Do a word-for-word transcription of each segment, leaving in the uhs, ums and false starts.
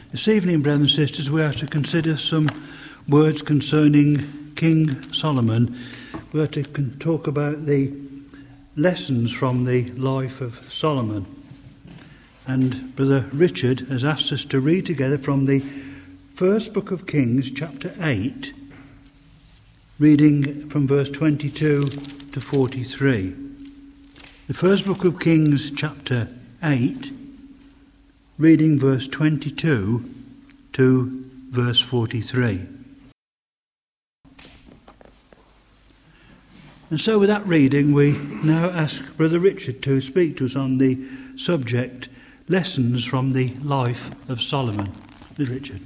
This evening, brothers and sisters, we are to consider some words concerning King Solomon. We are to talk about the lessons from the life of Solomon. And Brother Richard has asked us to read together from the first book of Kings, chapter eight, reading from verse twenty-two to forty-three. The first book of Kings, chapter eight, reading verse twenty-two to verse forty-three. And so with that reading, we now ask Brother Richard to speak to us on the subject, Lessons from the Life of Solomon. Brother Richard.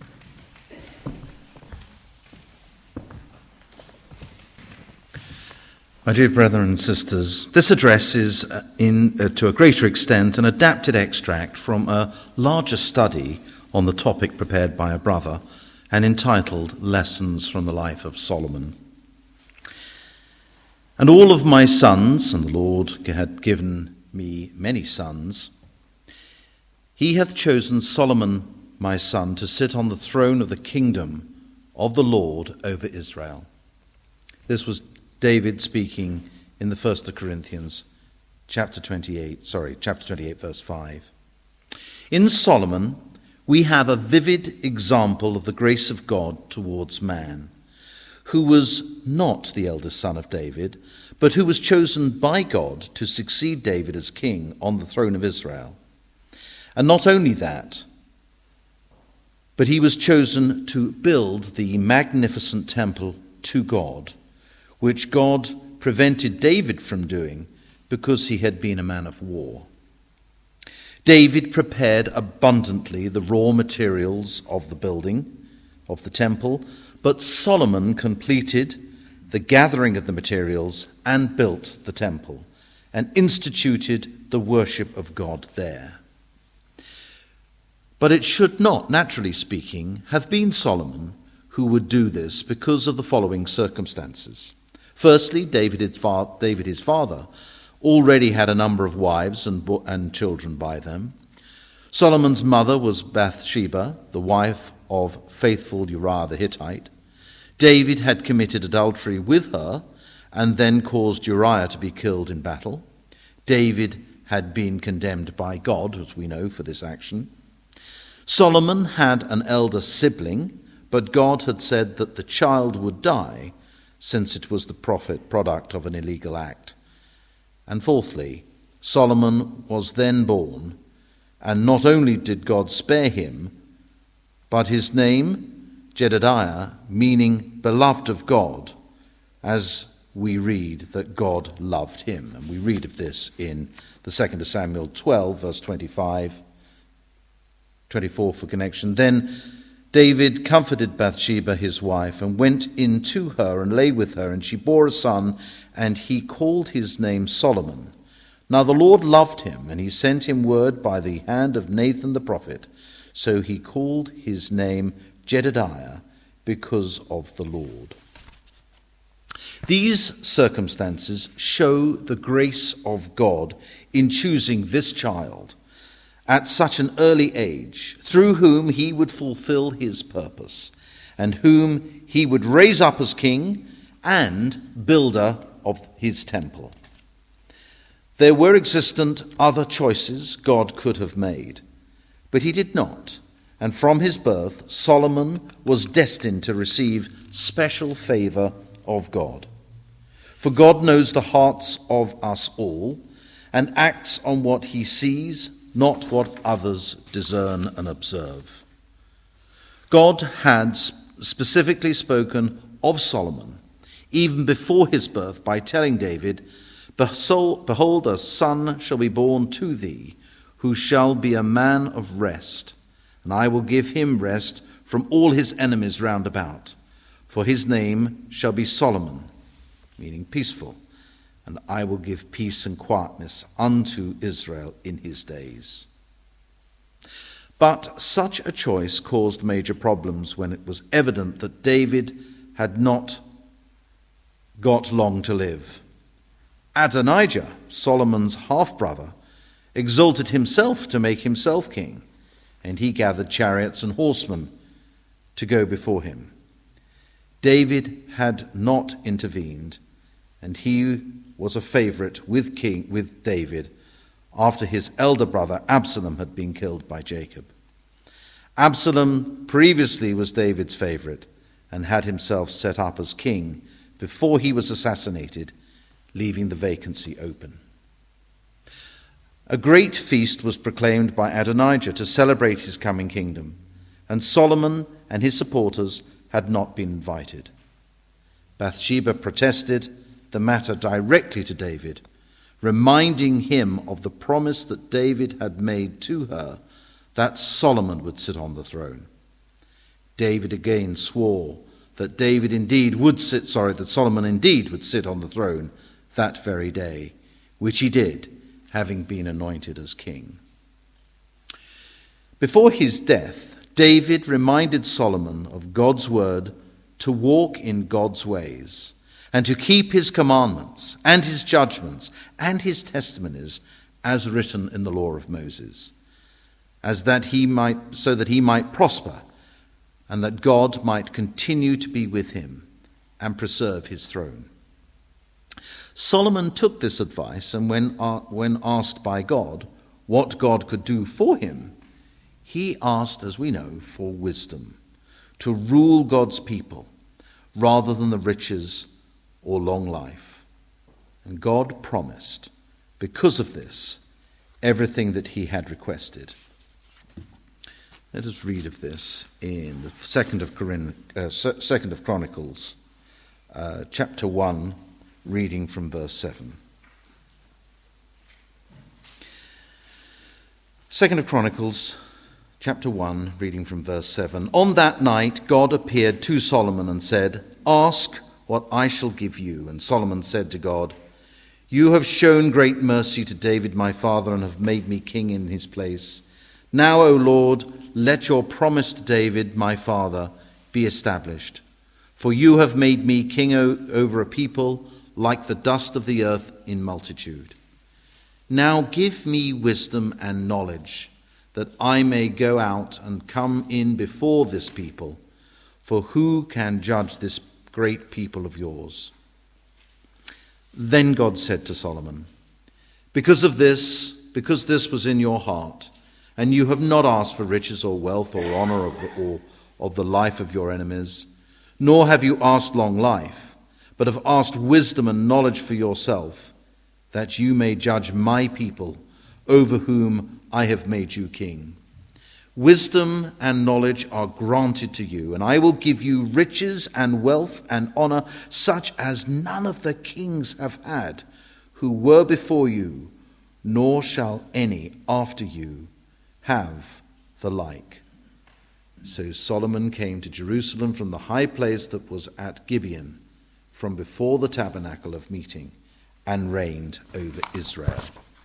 My dear brethren and sisters, this address is, in, uh, to a greater extent, an adapted extract from a larger study on the topic prepared by a brother and entitled Lessons from the Life of Solomon. And all of my sons, and the Lord had given me many sons, he hath chosen Solomon, my son, to sit on the throne of the kingdom of the Lord over Israel. This was David speaking in the First of Corinthians, chapter twenty-eight, sorry, chapter twenty-eight, verse five. In Solomon, we have a vivid example of the grace of God towards man, who was not the eldest son of David, but who was chosen by God to succeed David as king on the throne of Israel. And not only that, but he was chosen to build the magnificent temple to God, which God prevented David from doing because he had been a man of war. David prepared abundantly the raw materials of the building of the temple, but Solomon completed the gathering of the materials and built the temple and instituted the worship of God there. But it should not, naturally speaking, have been Solomon who would do this because of the following circumstances. Firstly, David his, fa- David, his father, already had a number of wives and, bo- and children by them. Solomon's mother was Bathsheba, the wife of faithful Uriah the Hittite. David had committed adultery with her and then caused Uriah to be killed in battle. David had been condemned by God, as we know, for this action. Solomon had an elder sibling, but God had said that the child would die, since it was the prophet product of an illegal act. And fourthly, Solomon was then born, and not only did God spare him, but his name, Jedediah, meaning beloved of God, as we read that God loved him. And we read of this in the second of Samuel twelve, verse twenty-five, twenty-four for connection. Then David comforted Bathsheba, his wife, and went in to her and lay with her, and she bore a son, and he called his name Solomon. Now the Lord loved him, and he sent him word by the hand of Nathan the prophet. So he called his name Jedediah, because of the Lord. These circumstances show the grace of God in choosing this child at such an early age, through whom he would fulfill his purpose, and whom he would raise up as king and builder of his temple. There were existent other choices God could have made, but he did not, and from his birth Solomon was destined to receive special favor of God. For God knows the hearts of us all, and acts on what he sees, not what others discern and observe. God had specifically spoken of Solomon, even before his birth, by telling David, "Behold, a son shall be born to thee, who shall be a man of rest, and I will give him rest from all his enemies round about. For his name shall be Solomon," meaning peaceful, "and I will give peace and quietness unto Israel in his days." But such a choice caused major problems when it was evident that David had not got long to live. Adonijah, Solomon's half-brother, exalted himself to make himself king, and he gathered chariots and horsemen to go before him. David had not intervened, and he was a favorite with King with David after his elder brother Absalom had been killed by Jacob. Absalom previously was David's favorite and had himself set up as king before he was assassinated, leaving the vacancy open. A great feast was proclaimed by Adonijah to celebrate his coming kingdom, and Solomon and his supporters had not been invited. Bathsheba protested the matter directly to David, reminding him of the promise that David had made to her that Solomon would sit on the throne. David again swore that David indeed would sit, sorry, that Solomon indeed would sit on the throne that very day, which he did, having been anointed as king. Before his death, David reminded Solomon of God's word to walk in God's ways and to keep his commandments and his judgments and his testimonies as written in the law of Moses, as that he might, so that he might prosper and that God might continue to be with him and preserve his throne. Solomon took this advice, and when, uh, when asked by God what God could do for him, he asked, as we know, for wisdom to rule God's people rather than the riches or long life. And God promised, because of this, everything that he had requested. Let us read of this in the second of, Corinth, uh, second of Chronicles, uh, chapter one, reading from verse seven. Second of Chronicles, chapter one, reading from verse seven. On that night God appeared to Solomon and said, "Ask what I shall give you." And Solomon said to God, "You have shown great mercy to David my father and have made me king in his place. Now, O Lord, let your promise to David my father be established. For you have made me king o- over a people like the dust of the earth in multitude. Now give me wisdom and knowledge, that I may go out and come in before this people. For who can judge this great people of yours?" Then God said to Solomon, Because of this, because this was in your heart, and you have not asked for riches or wealth or honor of the, or of the life of your enemies, nor have you asked long life, but have asked wisdom and knowledge for yourself, that you may judge my people, over whom I have made you king. Wisdom and knowledge are granted to you, and I will give you riches and wealth and honor, such as none of the kings have had who were before you, nor shall any after you have the like. So Solomon came to Jerusalem from the high place that was at Gibeon, from before the tabernacle of meeting, and reigned over Israel.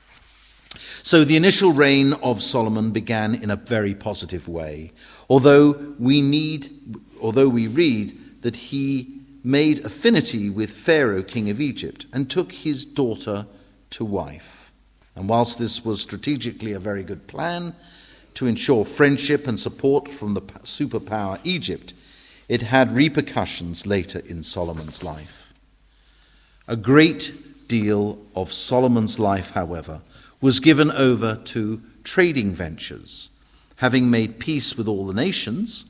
So the initial reign of Solomon began in a very positive way, although we need, although we read that he made affinity with Pharaoh, king of Egypt, and took his daughter to wife. And whilst this was strategically a very good plan to ensure friendship and support from the superpower Egypt, it had repercussions later in Solomon's life. A great deal of Solomon's life, however, was given over to trading ventures. Having made peace with all the nations,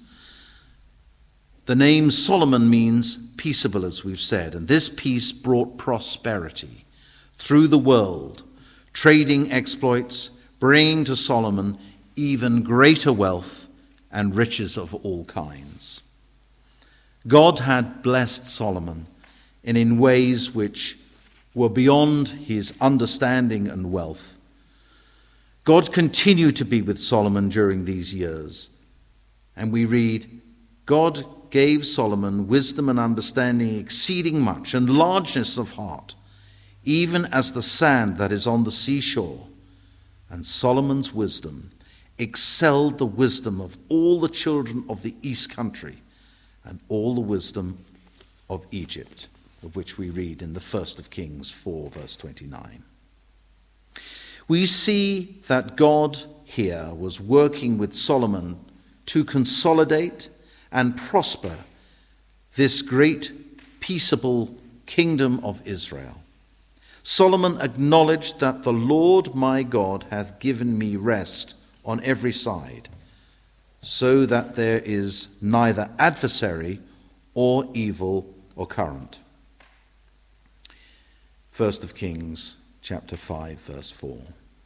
the name Solomon means peaceable, as we've said, and this peace brought prosperity through the world, trading exploits, bringing to Solomon even greater wealth and riches of all kinds. God had blessed Solomon and in ways which were beyond his understanding and wealth. God continued to be with Solomon during these years. And we read, God gave Solomon wisdom and understanding exceeding much, and largeness of heart, even as the sand that is on the seashore. And Solomon's wisdom excelled the wisdom of all the children of the east country, and all the wisdom of Egypt, of which we read in the first of Kings four, verse twenty-nine. We see that God here was working with Solomon to consolidate and prosper this great peaceable kingdom of Israel. Solomon acknowledged that the Lord my God hath given me rest on every side, so that there is neither adversary or evil occurrent. First of Kings, chapter five, verse four.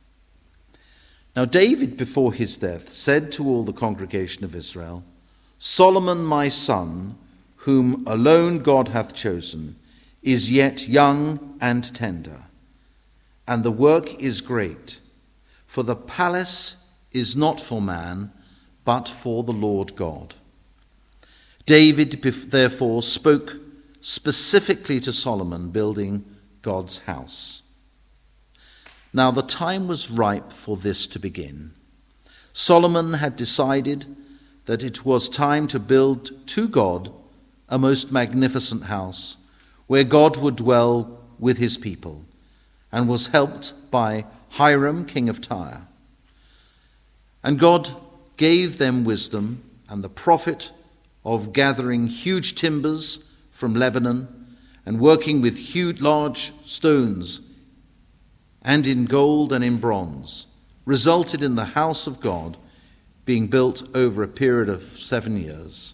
Now David, before his death, said to all the congregation of Israel, Solomon my son, whom alone God hath chosen, is yet young and tender, and the work is great, for the palace is not for man, but for the Lord God. David therefore spoke specifically to Solomon building God's house. Now the time was ripe for this to begin. Solomon had decided that it was time to build to God a most magnificent house where God would dwell with his people, and was helped by Hiram, king of Tyre. And God gave them wisdom and the profit of gathering huge timbers from Lebanon and working with huge large stones and in gold and in bronze, resulted in the house of God being built over a period of seven years.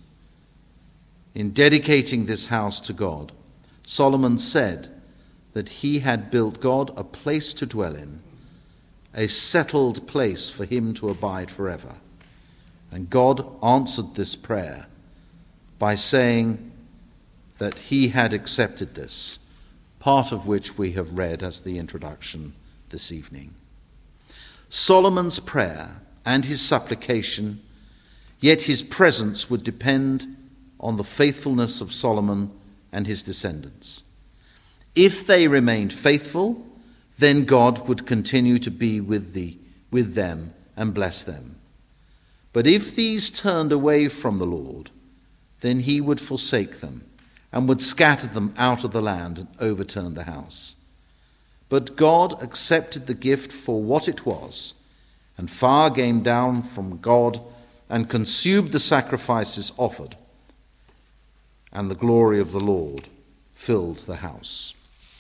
In dedicating this house to God, Solomon said that he had built God a place to dwell in, a settled place for him to abide forever. And God answered this prayer by saying that he had accepted this, part of which we have read as the introduction this evening. Solomon's prayer and his supplication, yet his presence would depend on the faithfulness of Solomon and his descendants. If they remained faithful, then God would continue to be with the, with them and bless them. But if these turned away from the Lord, then he would forsake them and would scatter them out of the land and overturn the house. But God accepted the gift for what it was, and fire came down from God and consumed the sacrifices offered, and the glory of the Lord filled the house.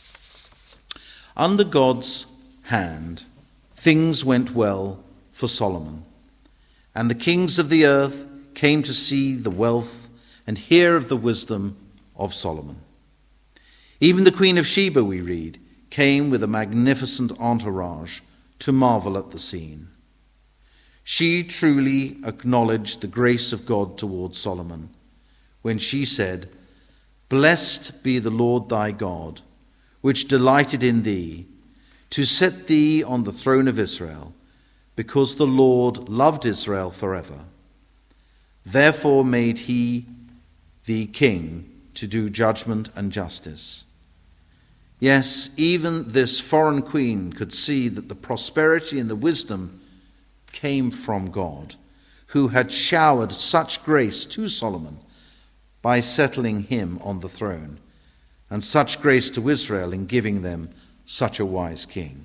Under God's hand, things went well for Solomon, and the kings of the earth came to see the wealth and hear of the wisdom of Solomon. Even the Queen of Sheba, we read, came with a magnificent entourage to marvel at the scene. She truly acknowledged the grace of God toward Solomon when she said, Blessed be the Lord thy God, which delighted in thee, to set thee on the throne of Israel, because the Lord loved Israel forever. Therefore made he thee king to do judgment and justice. Yes, even this foreign queen could see that the prosperity and the wisdom came from God, who had showered such grace to Solomon by settling him on the throne, and such grace to Israel in giving them such a wise king.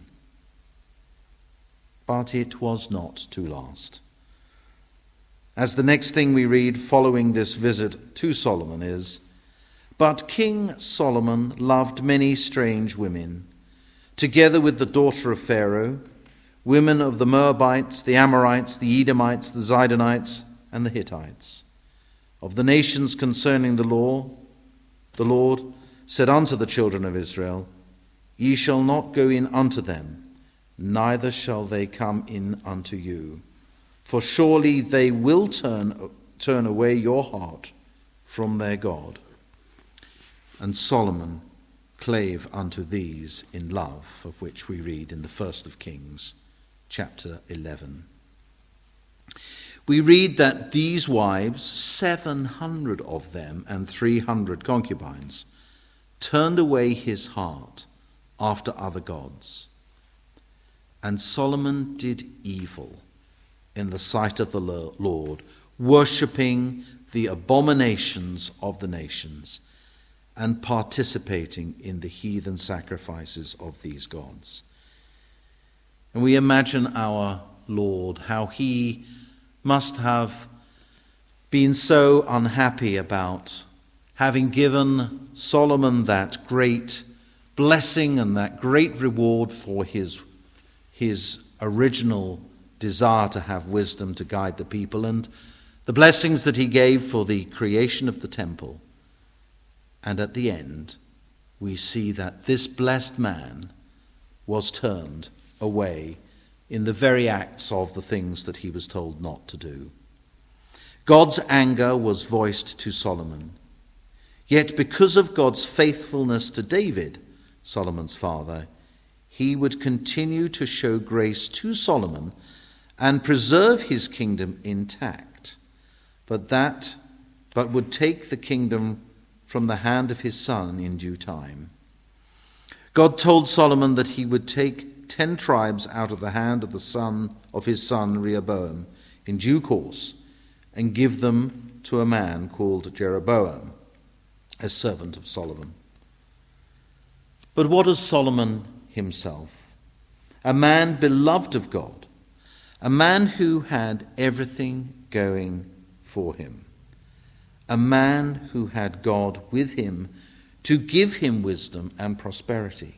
But it was not to last. As the next thing we read following this visit to Solomon is, But King Solomon loved many strange women, together with the daughter of Pharaoh, women of the Moabites, the Amorites, the Edomites, the Zidonites, and the Hittites. Of the nations concerning the law, the Lord said unto the children of Israel, Ye shall not go in unto them, neither shall they come in unto you. For surely they will turn, turn away your heart from their God. And Solomon clave unto these in love, of which we read in the first of Kings, chapter eleven. We read that these wives, seven hundred of them and three hundred concubines, turned away his heart after other gods. And Solomon did evil in the sight of the Lord, worshipping the abominations of the nations and participating in the heathen sacrifices of these gods. And we imagine our Lord, how he must have been so unhappy about having given Solomon that great blessing and that great reward for his, his original desire to have wisdom to guide the people, and the blessings that he gave for the creation of the temple. And at the end, we see that this blessed man was turned away in the very acts of the things that he was told not to do. God's anger was voiced to Solomon. Yet because of God's faithfulness to David, Solomon's father, he would continue to show grace to Solomon and preserve his kingdom intact, but that but would take the kingdom from the hand of his son in due time. God told Solomon that he would take ten tribes out of the hand of the son of his son Rehoboam in due course and give them to a man called Jeroboam, a servant of Solomon. But what is Solomon himself? A man beloved of God, a man who had everything going for him, a man who had God with him to give him wisdom and prosperity.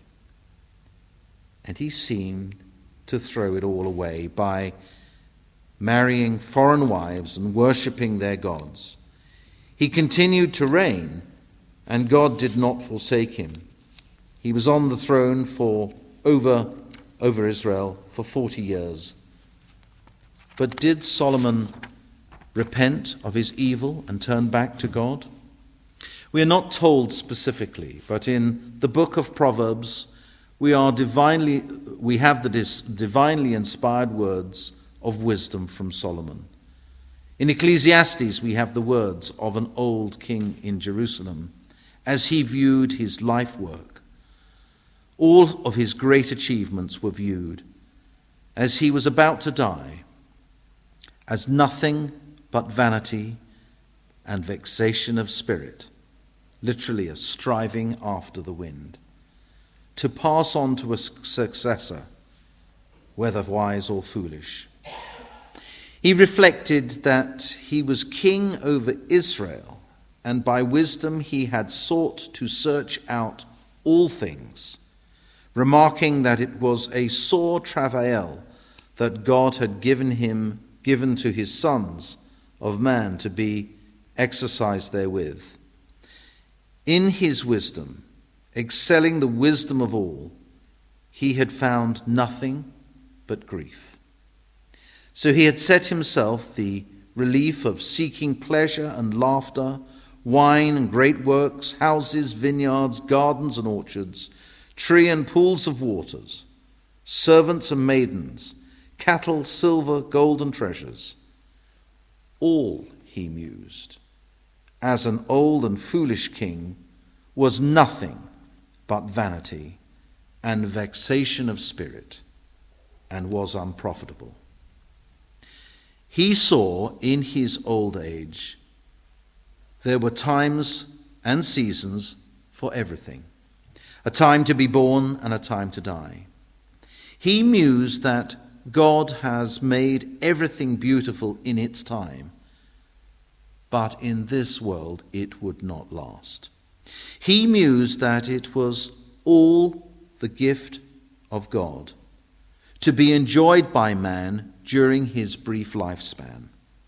And he seemed to throw it all away by marrying foreign wives and worshipping their gods. He continued to reign, and God did not forsake him. He was on the throne for over, over Israel for forty years. But did Solomon repent of his evil and turn back to God? We are not told specifically, but in the book of Proverbs, we are divinely we have the dis, divinely inspired words of wisdom from Solomon. In Ecclesiastes, we have the words of an old king in Jerusalem as he viewed his life work. All of his great achievements were viewed as he was about to die as nothing but vanity and vexation of spirit, literally a striving after the wind, to pass on to a successor, whether wise or foolish. He reflected that he was king over Israel, and by wisdom he had sought to search out all things, remarking that it was a sore travail that God had given him, given to his sons of man to be exercised therewith. In his wisdom, excelling the wisdom of all, he had found nothing but grief. So he had set himself the relief of seeking pleasure and laughter, wine and great works, houses, vineyards, gardens and orchards, tree and pools of waters, servants and maidens, cattle, silver, gold and treasures. All, he mused, as an old and foolish king, was nothing but vanity and vexation of spirit, and was unprofitable. He saw in his old age there were times and seasons for everything, a time to be born and a time to die. He mused that God has made everything beautiful in its time, but in this world it would not last. He mused that it was all the gift of God, to be enjoyed by man during his brief lifespan.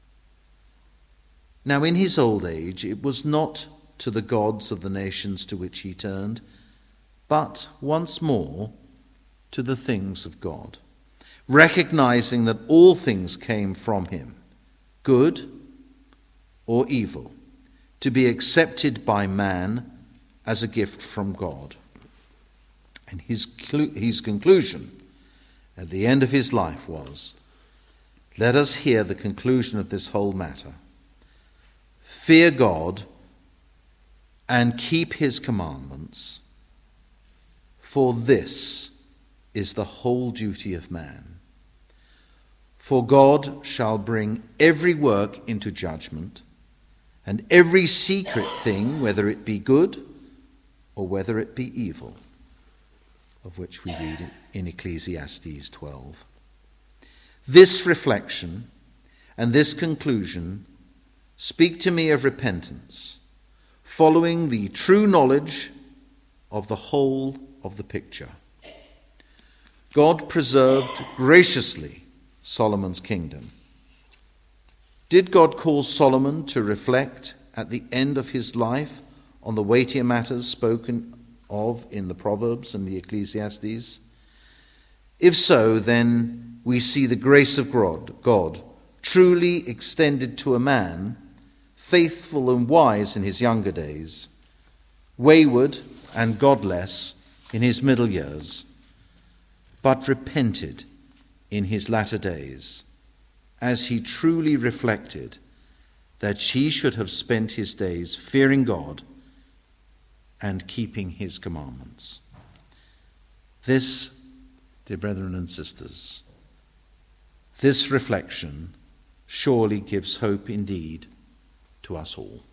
Now, in his old age, it was not to the gods of the nations to which he turned, but once more to the things of God, recognizing that all things came from him, good or evil, to be accepted by man as a gift from God. And his, his conclusion at the end of his life was, let us hear the conclusion of this whole matter. Fear God and keep his commandments, for this is the whole duty of man. For God shall bring every work into judgment, and every secret thing, whether it be good or whether it be evil, of which we read in Ecclesiastes twelve. This reflection and this conclusion speak to me of repentance, following the true knowledge of the whole of the picture. God preserved graciously Solomon's kingdom. Did God cause Solomon to reflect at the end of his life on the weightier matters spoken of in the Proverbs and the Ecclesiastes? If so, then we see the grace of God, God truly extended to a man, faithful and wise in his younger days, wayward and godless in his middle years, but repented in his latter days, as he truly reflected that he should have spent his days fearing God and keeping his commandments. This, dear brethren and sisters, this reflection surely gives hope indeed to us all.